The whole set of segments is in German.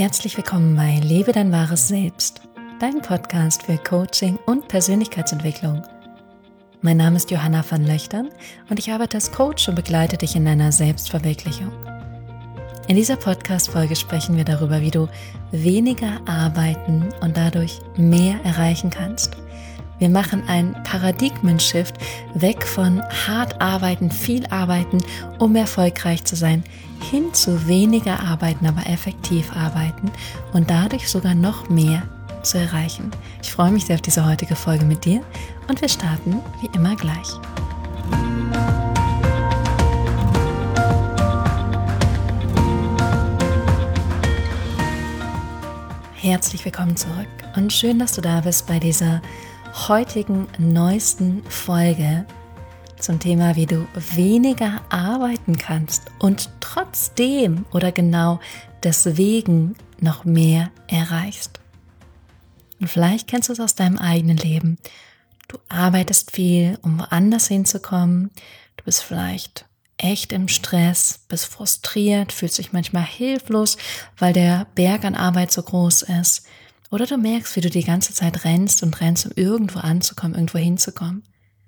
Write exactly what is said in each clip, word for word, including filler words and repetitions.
Herzlich willkommen bei Lebe dein wahres Selbst, dein Podcast für Coaching und Persönlichkeitsentwicklung. Mein Name ist Johanna van Löchtern und ich arbeite als Coach und begleite dich in deiner Selbstverwirklichung. In dieser Podcast-Folge sprechen wir darüber, wie du weniger arbeiten und dadurch mehr erreichen kannst. Wir machen einen Paradigmen-Shift weg von hart arbeiten, viel arbeiten, um erfolgreich zu sein, hin zu weniger arbeiten, aber effektiv arbeiten und dadurch sogar noch mehr zu erreichen. Ich freue mich sehr auf diese heutige Folge mit dir und wir starten wie immer gleich. Herzlich willkommen zurück und schön, dass du da bist bei dieser heutigen neuesten Folge zum Thema, wie du weniger arbeiten kannst und trotzdem oder genau deswegen noch mehr erreichst. Und vielleicht kennst du es aus deinem eigenen Leben. Du arbeitest viel, um woanders hinzukommen. Du bist vielleicht echt im Stress, bist frustriert, fühlst dich manchmal hilflos, weil der Berg an Arbeit so groß ist. Oder du merkst, wie du die ganze Zeit rennst und rennst, um irgendwo anzukommen, irgendwo hinzukommen.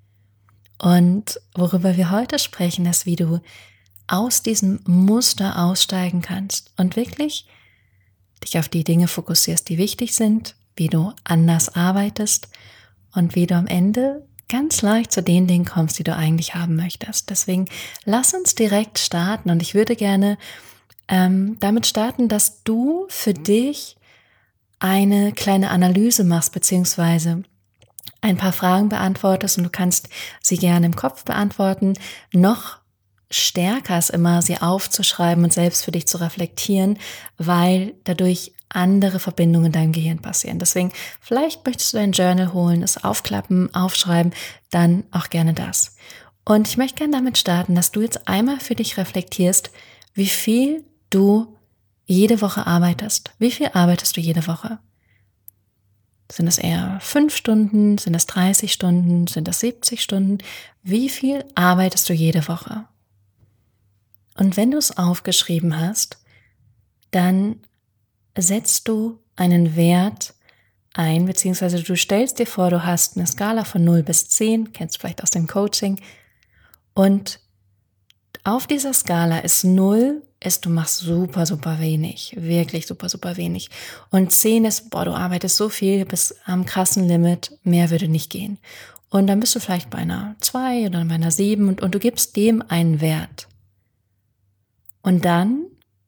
Und worüber wir heute sprechen, ist, wie du aus diesem Muster aussteigen kannst und wirklich dich auf die Dinge fokussierst, die wichtig sind, wie du anders arbeitest und wie du am Ende ganz leicht zu den Dingen kommst, die du eigentlich haben möchtest. Deswegen lass uns direkt starten und ich würde gerne ähm, damit starten, dass du für dich eine kleine Analyse machst, beziehungsweise ein paar Fragen beantwortest und du kannst sie gerne im Kopf beantworten. Noch stärker ist immer, sie aufzuschreiben und selbst für dich zu reflektieren, weil dadurch andere Verbindungen in deinem Gehirn passieren. Deswegen, vielleicht möchtest du ein Journal holen, es aufklappen, aufschreiben, dann auch gerne das. Und ich möchte gerne damit starten, dass du jetzt einmal für dich reflektierst, wie viel du jede Woche arbeitest. Wie viel arbeitest du jede Woche? Sind es eher fünf Stunden? Sind es dreißig Stunden? Sind es siebzig Stunden? Wie viel arbeitest du jede Woche? Und wenn du es aufgeschrieben hast, dann setzt du einen Wert ein, beziehungsweise du stellst dir vor, du hast eine Skala von null bis zehn, kennst du vielleicht aus dem Coaching, und auf dieser Skala ist null, ist, du machst super, super wenig, wirklich super, super wenig. Und zehn ist, boah, du arbeitest so viel, bis am krassen Limit, mehr würde nicht gehen. Und dann bist du vielleicht bei einer zwei oder bei einer sieben und, und du gibst dem einen Wert. Und dann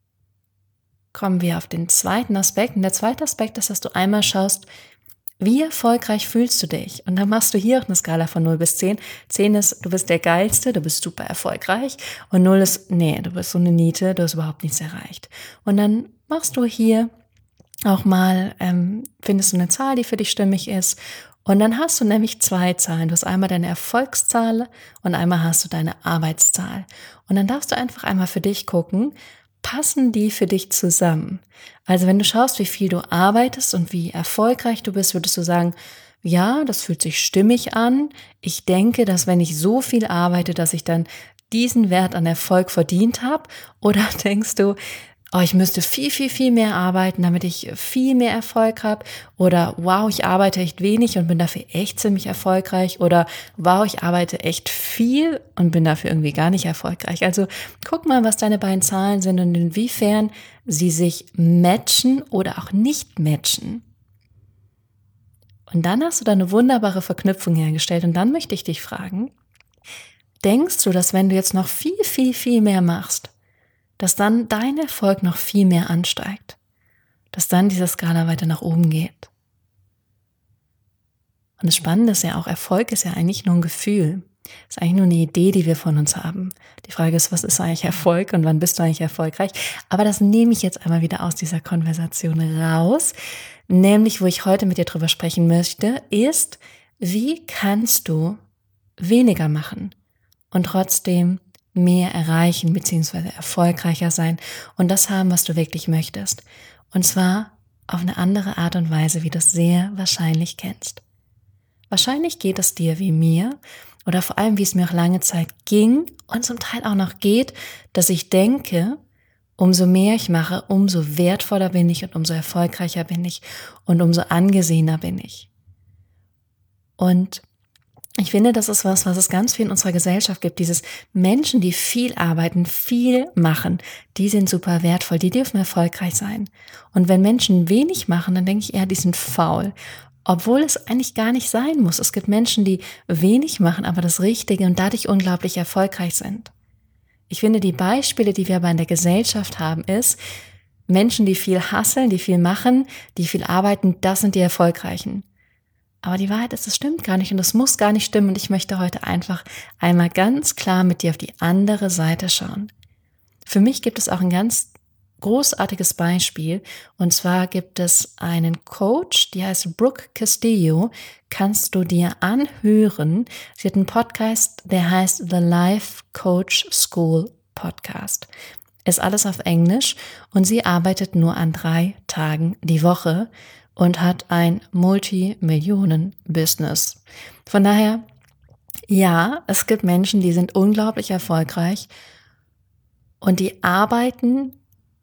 kommen wir auf den zweiten Aspekt. Und der zweite Aspekt ist, dass du einmal schaust, wie erfolgreich fühlst du dich? Und dann machst du hier auch eine Skala von null bis zehn. zehn ist, du bist der Geilste, du bist super erfolgreich. Und null ist, nee, du bist so eine Niete, du hast überhaupt nichts erreicht. Und dann machst du hier auch mal, ähm, findest du eine Zahl, die für dich stimmig ist. Und dann hast du nämlich zwei Zahlen. Du hast einmal deine Erfolgszahl und einmal hast du deine Arbeitszahl. Und dann darfst du einfach einmal für dich gucken, passen die für dich zusammen? Also wenn du schaust, wie viel du arbeitest und wie erfolgreich du bist, würdest du sagen, ja, das fühlt sich stimmig an. Ich denke, dass wenn ich so viel arbeite, dass ich dann diesen Wert an Erfolg verdient habe. Oder denkst du, oh, ich müsste viel, viel, viel mehr arbeiten, damit ich viel mehr Erfolg habe. Oder wow, ich arbeite echt wenig und bin dafür echt ziemlich erfolgreich. Oder wow, ich arbeite echt viel und bin dafür irgendwie gar nicht erfolgreich. Also guck mal, was deine beiden Zahlen sind und inwiefern sie sich matchen oder auch nicht matchen. Und dann hast du da eine wunderbare Verknüpfung hergestellt. Und dann möchte ich dich fragen, denkst du, dass wenn du jetzt noch viel, viel, viel mehr machst, dass dann dein Erfolg noch viel mehr ansteigt, dass dann diese Skala weiter nach oben geht? Und das Spannende ist ja auch, Erfolg ist ja eigentlich nur ein Gefühl, ist eigentlich nur eine Idee, die wir von uns haben. Die Frage ist, was ist eigentlich Erfolg und wann bist du eigentlich erfolgreich? Aber das nehme ich jetzt einmal wieder aus dieser Konversation raus, nämlich wo ich heute mit dir drüber sprechen möchte, ist, wie kannst du weniger machen und trotzdem mehr erreichen bzw. erfolgreicher sein und das haben, was du wirklich möchtest. Und zwar auf eine andere Art und Weise, wie du es sehr wahrscheinlich kennst. Wahrscheinlich geht es dir wie mir oder vor allem, wie es mir auch lange Zeit ging und zum Teil auch noch geht, dass ich denke, umso mehr ich mache, umso wertvoller bin ich und umso erfolgreicher bin ich und umso angesehener bin ich. Und ich finde, das ist was, was es ganz viel in unserer Gesellschaft gibt. Dieses Menschen, die viel arbeiten, viel machen, die sind super wertvoll, die dürfen erfolgreich sein. Und wenn Menschen wenig machen, dann denke ich eher, die sind faul. Obwohl es eigentlich gar nicht sein muss. Es gibt Menschen, die wenig machen, aber das Richtige und dadurch unglaublich erfolgreich sind. Ich finde, die Beispiele, die wir aber in der Gesellschaft haben, ist, Menschen, die viel hustlen, die viel machen, die viel arbeiten, das sind die Erfolgreichen. Aber die Wahrheit ist, das stimmt gar nicht und das muss gar nicht stimmen und ich möchte heute einfach einmal ganz klar mit dir auf die andere Seite schauen. Für mich gibt es auch ein ganz großartiges Beispiel und zwar gibt es einen Coach, die heißt Brooke Castillo, kannst du dir anhören. Sie hat einen Podcast, der heißt The Life Coach School Podcast. Ist alles auf Englisch und sie arbeitet nur an drei Tagen die Woche und hat ein Multimillionen-Business. Von daher, ja, es gibt Menschen, die sind unglaublich erfolgreich und die arbeiten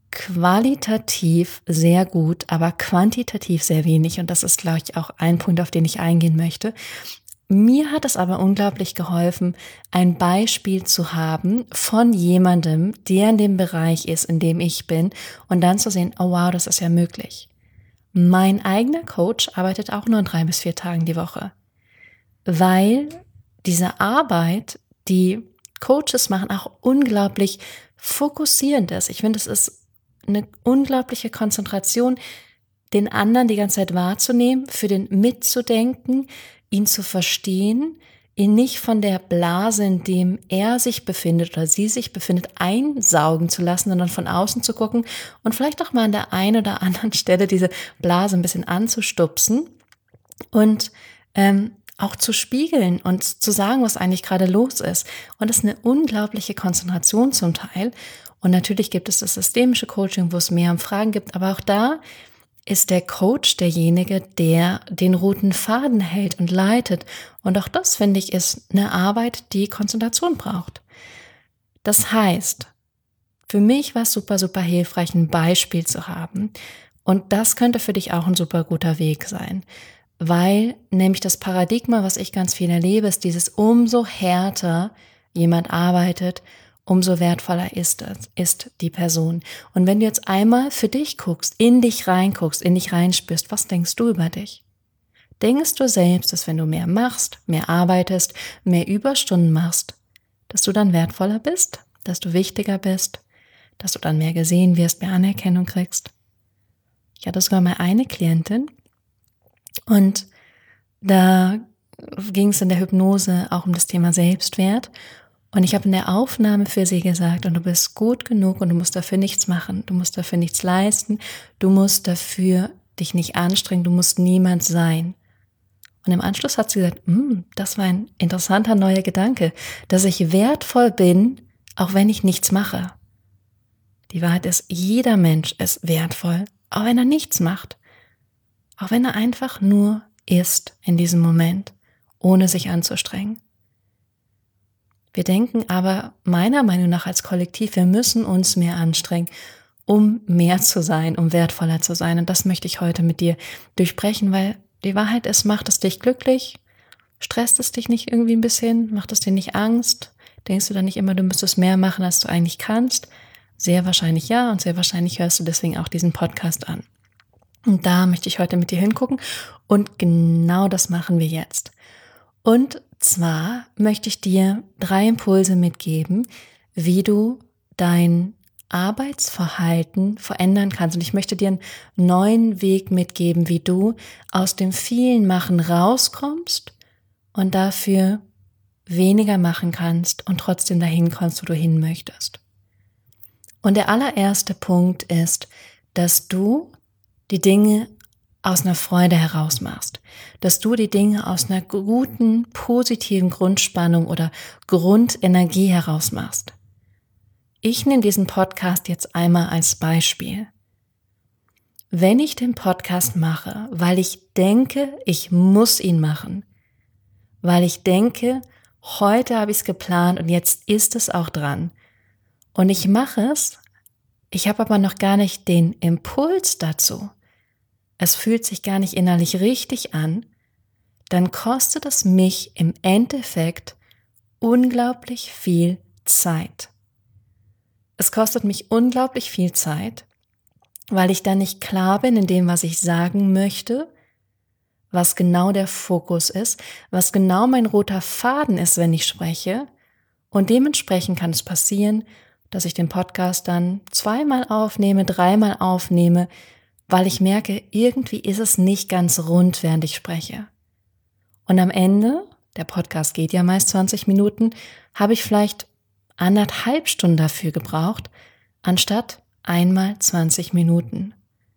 qualitativ sehr gut, aber quantitativ sehr wenig. Und das ist, glaube ich, auch ein Punkt, auf den ich eingehen möchte. Mir hat es aber unglaublich geholfen, ein Beispiel zu haben von jemandem, der in dem Bereich ist, in dem ich bin und dann zu sehen, oh wow, das ist ja möglich. Mein eigener Coach arbeitet auch nur drei bis vier Tagen die Woche, weil diese Arbeit, die Coaches machen, auch unglaublich fokussierend ist. Ich finde, es ist eine unglaubliche Konzentration, den anderen die ganze Zeit wahrzunehmen, für den mitzudenken, ihn zu verstehen, ihn nicht von der Blase, in dem er sich befindet oder sie sich befindet, einsaugen zu lassen, sondern von außen zu gucken und vielleicht auch mal an der einen oder anderen Stelle diese Blase ein bisschen anzustupsen und ähm, auch zu spiegeln und zu sagen, was eigentlich gerade los ist. Und das ist eine unglaubliche Konzentration zum Teil. Und natürlich gibt es das systemische Coaching, wo es mehr um Fragen gibt, aber auch da ist der Coach derjenige, der den roten Faden hält und leitet. Und auch das, finde ich, ist eine Arbeit, die Konzentration braucht. Das heißt, für mich war es super, super hilfreich, ein Beispiel zu haben. Und das könnte für dich auch ein super guter Weg sein. Weil nämlich das Paradigma, was ich ganz viel erlebe, ist dieses umso härter jemand arbeitet, umso wertvoller ist es, ist die Person. Und wenn du jetzt einmal für dich guckst, in dich reinguckst, in dich reinspürst, was denkst du über dich? Denkst du selbst, dass wenn du mehr machst, mehr arbeitest, mehr Überstunden machst, dass du dann wertvoller bist, dass du wichtiger bist, dass du dann mehr gesehen wirst, mehr Anerkennung kriegst? Ich hatte sogar mal eine Klientin und da ging es in der Hypnose auch um das Thema Selbstwert. Und ich habe in der Aufnahme für sie gesagt, und du bist gut genug und du musst dafür nichts machen, du musst dafür nichts leisten, du musst dafür dich nicht anstrengen, du musst niemand sein. Und im Anschluss hat sie gesagt, das war ein interessanter neuer Gedanke, dass ich wertvoll bin, auch wenn ich nichts mache. Die Wahrheit ist, jeder Mensch ist wertvoll, auch wenn er nichts macht, auch wenn er einfach nur ist in diesem Moment, ohne sich anzustrengen. Wir denken aber meiner Meinung nach als Kollektiv, wir müssen uns mehr anstrengen, um mehr zu sein, um wertvoller zu sein. Und das möchte ich heute mit dir durchbrechen, weil die Wahrheit ist, macht es dich glücklich? Stresst es dich nicht irgendwie ein bisschen? Macht es dir nicht Angst? Denkst du dann nicht immer, du müsstest mehr machen, als du eigentlich kannst? Sehr wahrscheinlich ja und sehr wahrscheinlich hörst du deswegen auch diesen Podcast an. Und da möchte ich heute mit dir hingucken und genau das machen wir jetzt. Und zwar möchte ich dir drei Impulse mitgeben, wie du dein Arbeitsverhalten verändern kannst. Und ich möchte dir einen neuen Weg mitgeben, wie du aus dem vielen Machen rauskommst und dafür weniger machen kannst und trotzdem dahin kommst, wo du hin möchtest. Und der allererste Punkt ist, dass du die Dinge aus einer Freude heraus machst, dass du die Dinge aus einer guten, positiven Grundspannung oder Grundenergie heraus machst. Ich nehme diesen Podcast jetzt einmal als Beispiel. Wenn ich den Podcast mache, weil ich denke, ich muss ihn machen, weil ich denke, heute habe ich es geplant und jetzt ist es auch dran und ich mache es, Ich habe aber noch gar nicht den Impuls dazu. Es fühlt sich gar nicht innerlich richtig an. Dann kostet es mich im Endeffekt unglaublich viel Zeit. Es kostet mich unglaublich viel Zeit, weil ich dann nicht klar bin in dem, was ich sagen möchte, was genau der Fokus ist, was genau mein roter Faden ist, wenn ich spreche. Und dementsprechend kann es passieren, dass ich den Podcast dann zweimal aufnehme, dreimal aufnehme, weil ich merke, irgendwie ist es nicht ganz rund, während ich spreche. Und am Ende, der Podcast geht ja meist zwanzig Minuten, habe ich vielleicht anderthalb Stunden dafür gebraucht, anstatt einmal zwanzig Minuten.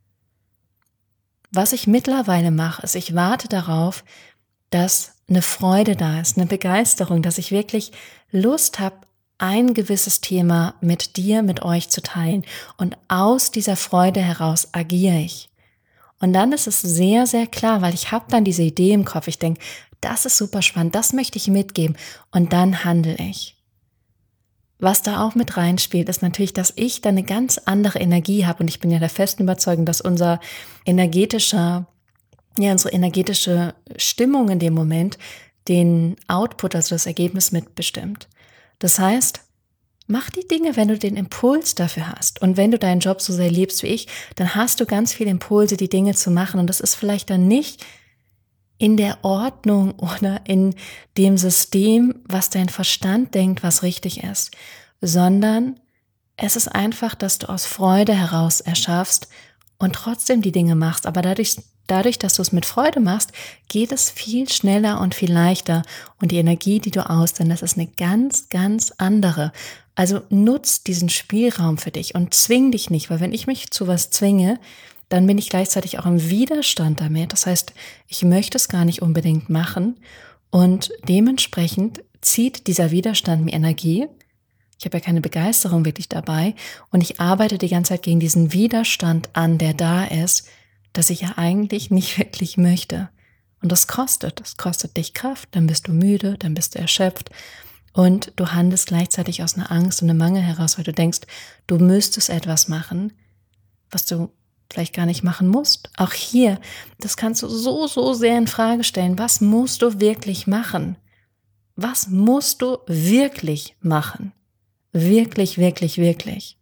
Was ich mittlerweile mache, ist, ich warte darauf, dass eine Freude da ist, eine Begeisterung, dass ich wirklich Lust habe, ein gewisses Thema mit dir, mit euch zu teilen. Und aus dieser Freude heraus agiere ich. Und dann ist es sehr, sehr klar, weil ich habe dann diese Idee im Kopf. Ich denke, das ist super spannend, das möchte ich mitgeben. Und dann handle ich. Was da auch mit reinspielt, ist natürlich, dass ich da eine ganz andere Energie habe. Und ich bin ja der festen Überzeugung, dass unser energetischer, ja, unsere energetische Stimmung in dem Moment den Output, also das Ergebnis mitbestimmt. Das heißt, mach die Dinge, wenn du den Impuls dafür hast. Und wenn du deinen Job so sehr liebst wie ich, dann hast du ganz viele Impulse, die Dinge zu machen. Und das ist vielleicht dann nicht in der Ordnung oder in dem System, was dein Verstand denkt, was richtig ist, sondern es ist einfach, dass du aus Freude heraus erschaffst und trotzdem die Dinge machst. Aber dadurch, dadurch, dass du es mit Freude machst, geht es viel schneller und viel leichter. Und die Energie, die du aussendest, ist eine ganz, ganz andere. Also nutz diesen Spielraum für dich und zwing dich nicht, weil wenn ich mich zu was zwinge, dann bin ich gleichzeitig auch im Widerstand damit. Das heißt, ich möchte es gar nicht unbedingt machen und dementsprechend zieht dieser Widerstand mir Energie. Ich habe ja keine Begeisterung wirklich dabei und ich arbeite die ganze Zeit gegen diesen Widerstand an, der da ist, dass ich ja eigentlich nicht wirklich möchte. Und das kostet, das kostet dich Kraft, dann bist du müde, dann bist du erschöpft und du handelst gleichzeitig aus einer Angst und einem Mangel heraus, weil du denkst, du müsstest etwas machen, was du vielleicht gar nicht machen musst. Auch hier, das kannst du so, so sehr in Frage stellen. Was musst du wirklich machen? Was musst du wirklich machen? Wirklich, wirklich, wirklich.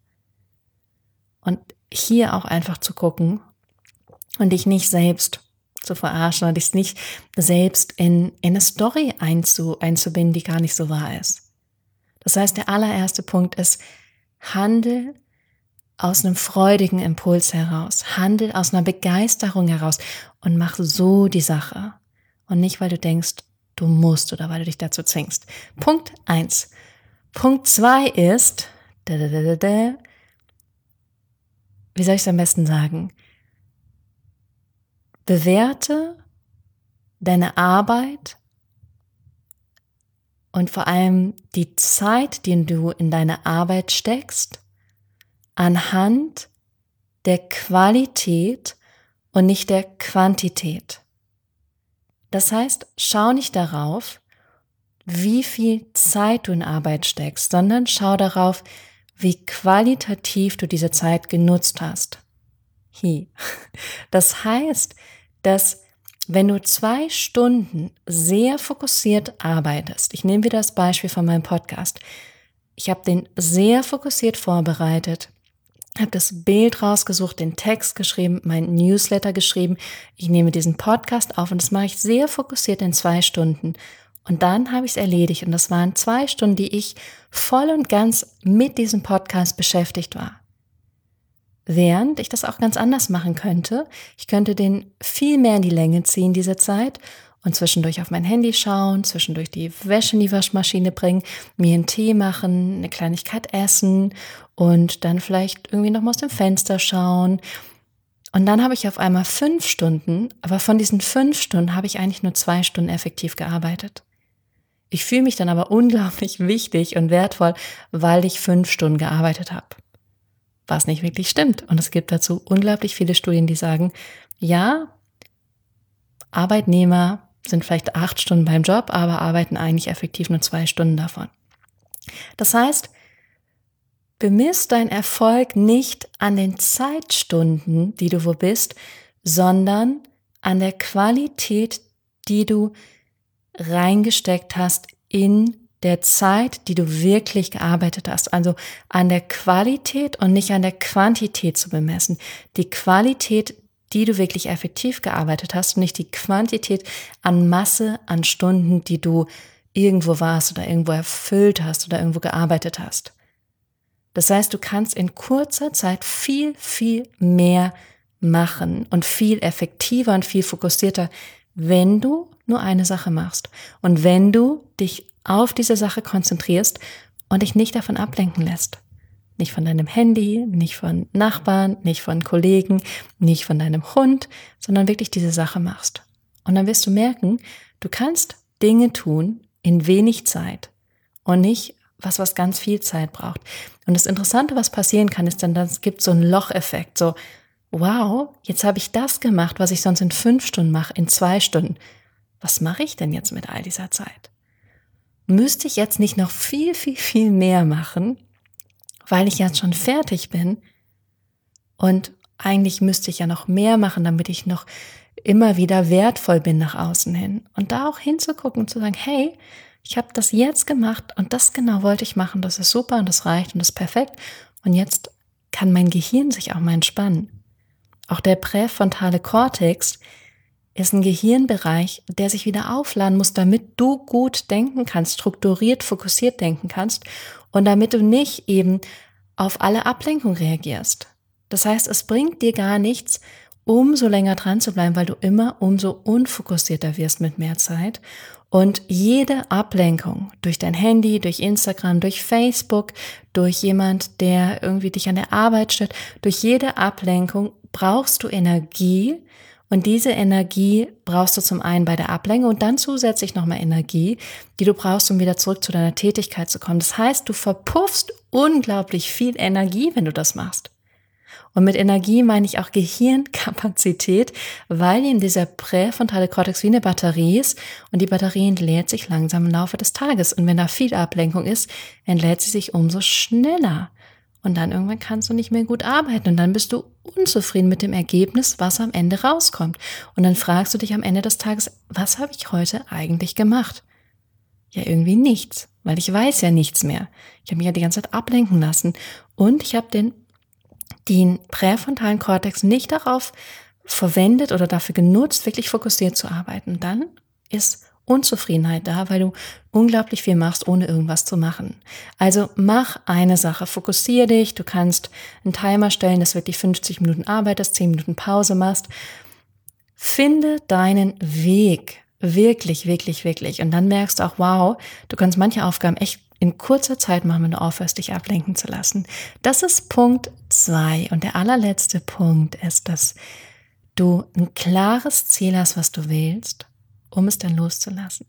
Und hier auch einfach zu gucken und dich nicht selbst zu verarschen oder dich nicht selbst in, in eine Story einzu, einzubinden, die gar nicht so wahr ist. Das heißt, der allererste Punkt ist, handel aus einem freudigen Impuls heraus, handel aus einer Begeisterung heraus und mach so die Sache. Und nicht, weil du denkst, du musst oder weil du dich dazu zwingst. Punkt eins. Punkt zwei ist, da, da, da, da, da, wie soll ich es am besten sagen? Bewerte deine Arbeit und vor allem die Zeit, die du in deine Arbeit steckst, anhand der Qualität und nicht der Quantität. Das heißt, schau nicht darauf, wie viel Zeit du in Arbeit steckst, sondern schau darauf, wie qualitativ du diese Zeit genutzt hast. Hi. Das heißt, dass wenn du zwei Stunden sehr fokussiert arbeitest, ich nehme wieder das Beispiel von meinem Podcast, ich habe den sehr fokussiert vorbereitet, habe das Bild rausgesucht, den Text geschrieben, mein Newsletter geschrieben. Ich nehme diesen Podcast auf und das mache ich sehr fokussiert in zwei Stunden. Und dann habe ich es erledigt und das waren zwei Stunden, die ich voll und ganz mit diesem Podcast beschäftigt war. Während ich das auch ganz anders machen könnte. Ich könnte den viel mehr in die Länge ziehen, diese Zeit, und zwischendurch auf mein Handy schauen, zwischendurch die Wäsche in die Waschmaschine bringen, mir einen Tee machen, eine Kleinigkeit essen und dann vielleicht irgendwie noch mal aus dem Fenster schauen. Und dann habe ich auf einmal fünf Stunden, aber von diesen fünf Stunden habe ich eigentlich nur zwei Stunden effektiv gearbeitet. Ich fühle mich dann aber unglaublich wichtig und wertvoll, weil ich fünf Stunden gearbeitet habe. Was nicht wirklich stimmt. Und es gibt dazu unglaublich viele Studien, die sagen, ja, Arbeitnehmer sind vielleicht acht Stunden beim Job, aber arbeiten eigentlich effektiv nur zwei Stunden davon. Das heißt, bemiss deinen Erfolg nicht an den Zeitstunden, die du wo bist, sondern an der Qualität, die du reingesteckt hast in der Zeit, die du wirklich gearbeitet hast. Also an der Qualität und nicht an der Quantität zu bemessen. Die Qualität, die du wirklich effektiv gearbeitet hast und nicht die Quantität an Masse, an Stunden, die du irgendwo warst oder irgendwo erfüllt hast oder irgendwo gearbeitet hast. Das heißt, du kannst in kurzer Zeit viel, viel mehr machen und viel effektiver und viel fokussierter, wenn du nur eine Sache machst und wenn du dich auf diese Sache konzentrierst und dich nicht davon ablenken lässt. Nicht von deinem Handy, nicht von Nachbarn, nicht von Kollegen, nicht von deinem Hund, sondern wirklich diese Sache machst. Und dann wirst du merken, du kannst Dinge tun in wenig Zeit und nicht was, was ganz viel Zeit braucht. Und das Interessante, was passieren kann, ist dann, es gibt so einen Locheffekt, so, wow, jetzt habe ich das gemacht, was ich sonst in fünf Stunden mache, in zwei Stunden. Was mache ich denn jetzt mit all dieser Zeit? Müsste ich jetzt nicht noch viel, viel, viel mehr machen, weil ich jetzt schon fertig bin? Und eigentlich müsste ich ja noch mehr machen, damit ich noch immer wieder wertvoll bin nach außen hin. Und da auch hinzugucken und zu sagen, hey, ich habe das jetzt gemacht und das genau wollte ich machen, das ist super und das reicht und das ist perfekt. Und jetzt kann mein Gehirn sich auch mal entspannen. Auch der präfrontale Kortex ist ein Gehirnbereich, der sich wieder aufladen muss, damit du gut denken kannst, strukturiert, fokussiert denken kannst und damit du nicht eben auf alle Ablenkung reagierst. Das heißt, es bringt dir gar nichts, umso länger dran zu bleiben, weil du immer umso unfokussierter wirst mit mehr Zeit. Und jede Ablenkung durch dein Handy, durch Instagram, durch Facebook, durch jemand, der irgendwie dich an der Arbeit stört, durch jede Ablenkung brauchst du Energie. Und diese Energie brauchst du zum einen bei der Ablenkung und dann zusätzlich nochmal Energie, die du brauchst, um wieder zurück zu deiner Tätigkeit zu kommen. Das heißt, du verpuffst unglaublich viel Energie, wenn du das machst. Und mit Energie meine ich auch Gehirnkapazität, weil in dieser präfrontale Kortex wie eine Batterie ist und die Batterie entlädt sich langsam im Laufe des Tages. Und wenn da viel Ablenkung ist, entlädt sie sich umso schneller. Und dann irgendwann kannst du nicht mehr gut arbeiten und dann bist du unzufrieden mit dem Ergebnis, was am Ende rauskommt. Und dann fragst du dich am Ende des Tages, was habe ich heute eigentlich gemacht? Ja, irgendwie nichts, weil ich weiß ja nichts mehr. Ich habe mich ja die ganze Zeit ablenken lassen und ich habe den, den präfrontalen Kortex nicht darauf verwendet oder dafür genutzt, wirklich fokussiert zu arbeiten. Und dann ist Unzufriedenheit da, weil du unglaublich viel machst, ohne irgendwas zu machen. Also mach eine Sache, fokussiere dich, du kannst einen Timer stellen, dass du wirklich fünfzig Minuten arbeitest, zehn Minuten Pause machst. Finde deinen Weg, wirklich, wirklich, wirklich. Und dann merkst du auch, wow, du kannst manche Aufgaben echt in kurzer Zeit machen, wenn du aufhörst, dich ablenken zu lassen. Das ist Punkt zwei. Und der allerletzte Punkt ist, dass du ein klares Ziel hast, was du willst, um es dann loszulassen.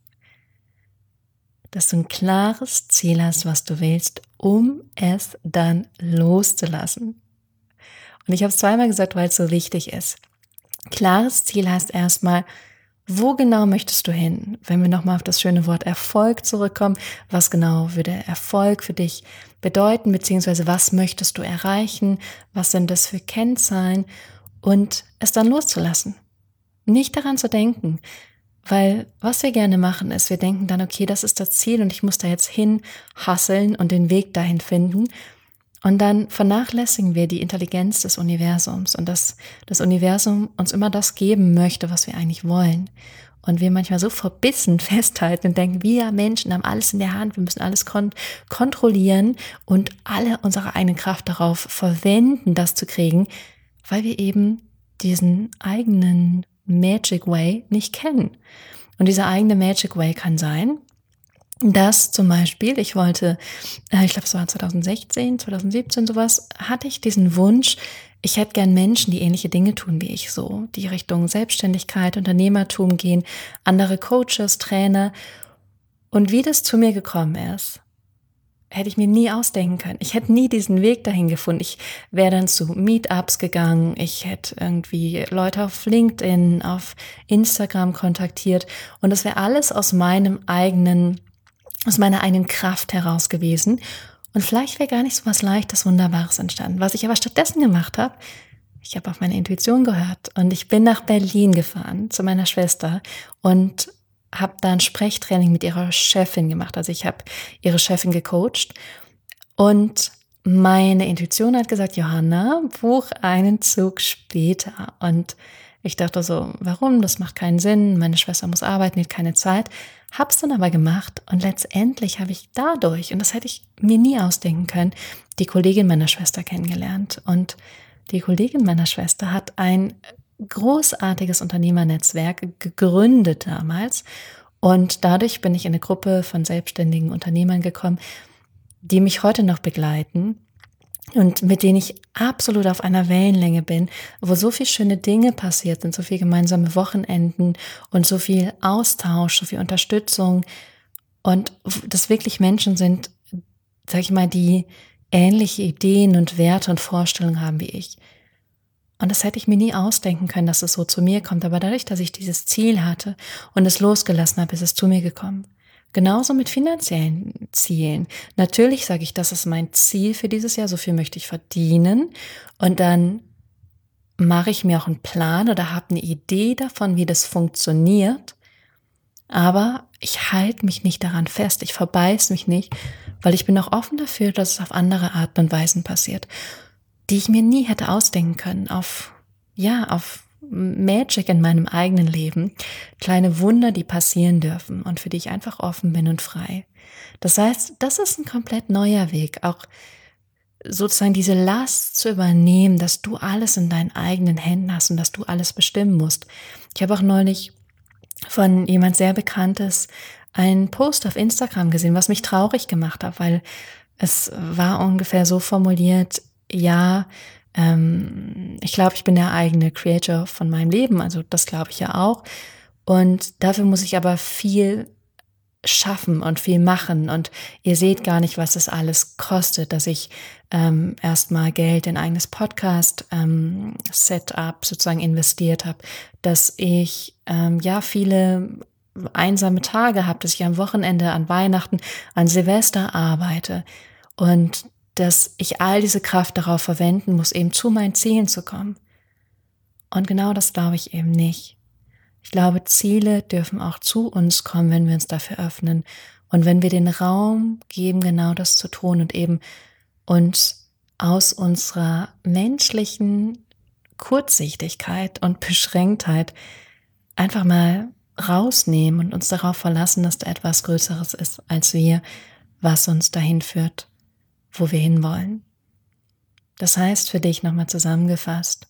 Dass du ein klares Ziel hast, was du willst, um es dann loszulassen. Und ich habe es zweimal gesagt, weil es so wichtig ist. Klares Ziel heißt erstmal, wo genau möchtest du hin? Wenn wir nochmal auf das schöne Wort Erfolg zurückkommen, was genau würde Erfolg für dich bedeuten, beziehungsweise was möchtest du erreichen? Was sind das für Kennzahlen? Und es dann loszulassen. Nicht daran zu denken, weil was wir gerne machen ist, wir denken dann, okay, das ist das Ziel und ich muss da jetzt hin hasseln und den Weg dahin finden. Und dann vernachlässigen wir die Intelligenz des Universums und dass das Universum uns immer das geben möchte, was wir eigentlich wollen. Und wir manchmal so verbissen festhalten und denken, wir Menschen haben alles in der Hand, wir müssen alles kon- kontrollieren und alle unsere eigene Kraft darauf verwenden, das zu kriegen, weil wir eben diesen eigenen Magic Way nicht kennen. Und dieser eigene Magic Way kann sein, dass zum Beispiel, ich wollte, ich glaube es war zwanzig sechzehn, zwanzig siebzehn sowas, hatte ich diesen Wunsch, ich hätte gern Menschen, die ähnliche Dinge tun wie ich so, die Richtung Selbstständigkeit, Unternehmertum gehen, andere Coaches, Trainer. Und wie das zu mir gekommen ist, hätte ich mir nie ausdenken können. Ich hätte nie diesen Weg dahin gefunden. Ich wäre dann zu Meetups gegangen. Ich hätte irgendwie Leute auf LinkedIn, auf Instagram kontaktiert. Und das wäre alles aus meinem eigenen, aus meiner eigenen Kraft heraus gewesen. Und vielleicht wäre gar nicht so was Leichtes, Wunderbares entstanden. Was ich aber stattdessen gemacht habe, ich habe auf meine Intuition gehört und ich bin nach Berlin gefahren zu meiner Schwester und habe da ein Sprechtraining mit ihrer Chefin gemacht. Also ich habe ihre Chefin gecoacht und meine Intuition hat gesagt, Johanna, buch einen Zug später. Und ich dachte so, warum? Das macht keinen Sinn. Meine Schwester muss arbeiten, die hat keine Zeit. Hab's dann aber gemacht und letztendlich habe ich dadurch, und das hätte ich mir nie ausdenken können, die Kollegin meiner Schwester kennengelernt. Und die Kollegin meiner Schwester hat ein großartiges Unternehmernetzwerk gegründet damals. Und dadurch bin ich in eine Gruppe von selbstständigen Unternehmern gekommen, die mich heute noch begleiten und mit denen ich absolut auf einer Wellenlänge bin, wo so viele schöne Dinge passiert sind, so viele gemeinsame Wochenenden und so viel Austausch, so viel Unterstützung und das wirklich Menschen sind, sag ich mal, die ähnliche Ideen und Werte und Vorstellungen haben wie ich. Und das hätte ich mir nie ausdenken können, dass es so zu mir kommt, aber dadurch, dass ich dieses Ziel hatte und es losgelassen habe, ist es zu mir gekommen. Genauso mit finanziellen Zielen. Natürlich sage ich, das ist mein Ziel für dieses Jahr, so viel möchte ich verdienen. Und dann mache ich mir auch einen Plan oder habe eine Idee davon, wie das funktioniert. Aber ich halte mich nicht daran fest, ich verbeiß mich nicht, weil ich bin auch offen dafür, dass es auf andere Arten und Weisen passiert, die ich mir nie hätte ausdenken können, auf, ja, auf Magic in meinem eigenen Leben, kleine Wunder, die passieren dürfen und für die ich einfach offen bin und frei. Das heißt, das ist ein komplett neuer Weg, auch sozusagen diese Last zu übernehmen, dass du alles in deinen eigenen Händen hast und dass du alles bestimmen musst. Ich habe auch neulich von jemand sehr Bekanntes einen Post auf Instagram gesehen, was mich traurig gemacht hat, weil es war ungefähr so formuliert, ja, ähm, ich glaube, ich bin der eigene Creator von meinem Leben, also das glaube ich ja auch. Und dafür muss ich aber viel schaffen und viel machen. Und ihr seht gar nicht, was das alles kostet, dass ich ähm, erstmal Geld in ein eigenes Podcast-Setup ähm, sozusagen investiert habe, dass ich ähm, ja viele einsame Tage habe, dass ich am Wochenende, an Weihnachten, an Silvester arbeite und dass ich all diese Kraft darauf verwenden muss, eben zu meinen Zielen zu kommen. Und genau das glaube ich eben nicht. Ich glaube, Ziele dürfen auch zu uns kommen, wenn wir uns dafür öffnen und wenn wir den Raum geben, genau das zu tun und eben uns aus unserer menschlichen Kurzsichtigkeit und Beschränktheit einfach mal rausnehmen und uns darauf verlassen, dass da etwas Größeres ist als wir, was uns dahin führt, wo wir hinwollen. Das heißt für dich nochmal zusammengefasst,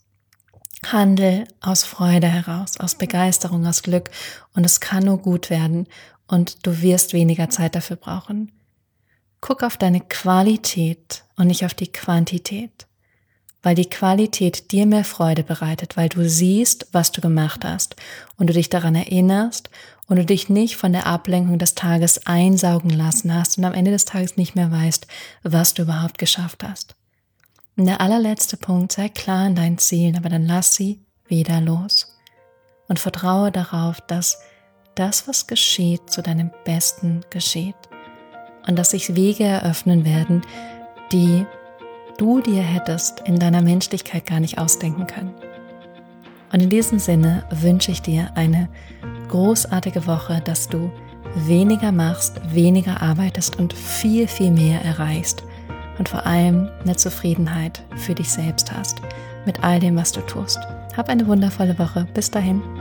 handel aus Freude heraus, aus Begeisterung, aus Glück und es kann nur gut werden und du wirst weniger Zeit dafür brauchen. Guck auf deine Qualität und nicht auf die Quantität, weil die Qualität dir mehr Freude bereitet, weil du siehst, was du gemacht hast und du dich daran erinnerst und du dich nicht von der Ablenkung des Tages einsaugen lassen hast und am Ende des Tages nicht mehr weißt, was du überhaupt geschafft hast. Und der allerletzte Punkt, sei klar in deinen Zielen, aber dann lass sie wieder los und vertraue darauf, dass das, was geschieht, zu deinem Besten geschieht und dass sich Wege eröffnen werden, die du dir hättest in deiner Menschlichkeit gar nicht ausdenken können. Und in diesem Sinne wünsche ich dir eine großartige Woche, dass du weniger machst, weniger arbeitest und viel, viel mehr erreichst und vor allem eine Zufriedenheit für dich selbst hast mit all dem, was du tust. Hab eine wundervolle Woche. Bis dahin.